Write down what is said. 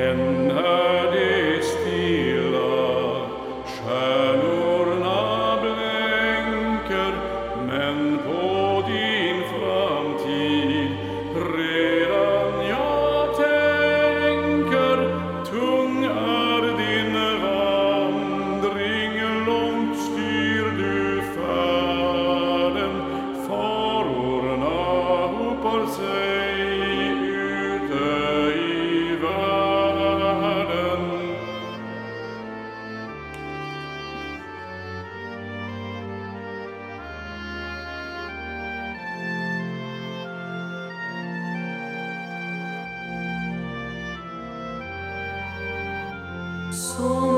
Än är det stilla, stjärnorna blänker, men på din framtid redan jag tänker. Tung är din vandring, långt styr du färden, farorna hopar sig ute i världen. Som